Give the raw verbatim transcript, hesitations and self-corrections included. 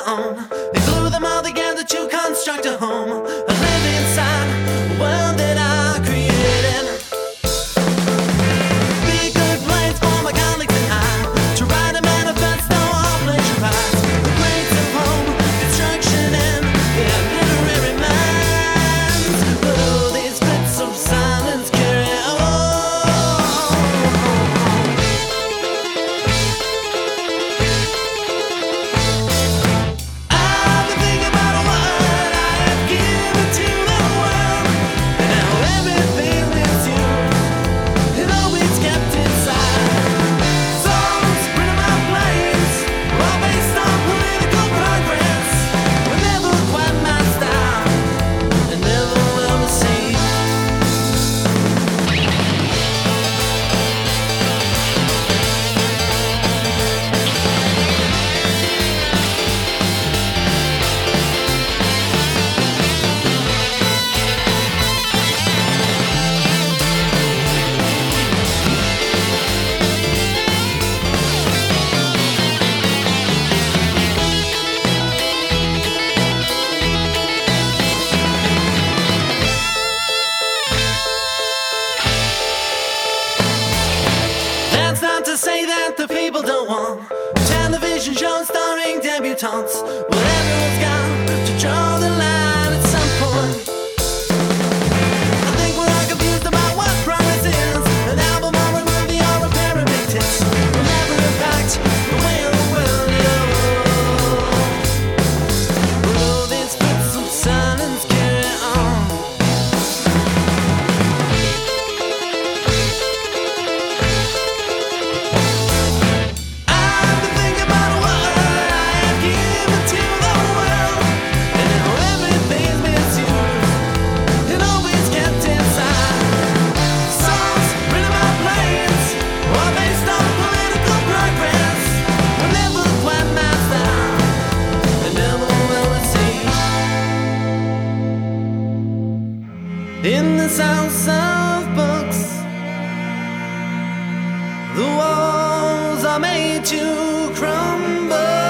our own. They glue them all together to construct a home. I live inside a world that I created. Be good plans for my colleagues and I to write a manifesto or plagiarize the grades of home construction and their literary minds. But all these bits of silence carry on. I've been thinking about what I have given to the world and how everything leaves you and always kept inside. Songs written about planes, all based on political progress, were never quite my style and never well received. That's not to say that the people don't want television shows starring debutantes. Well, everyone's got to draw the line at some point. I think we're all confused about what progress is. An album or a movie or a pair of big tits will never impact the way of the world at all. But all these bits of silence carry on. I've been thinking about what I have given to the world and how everything's misused and always kept inside. Songs written about planes, all based on political progress, were never quite my style and never well received. In this house of books, the walls are made to crumble.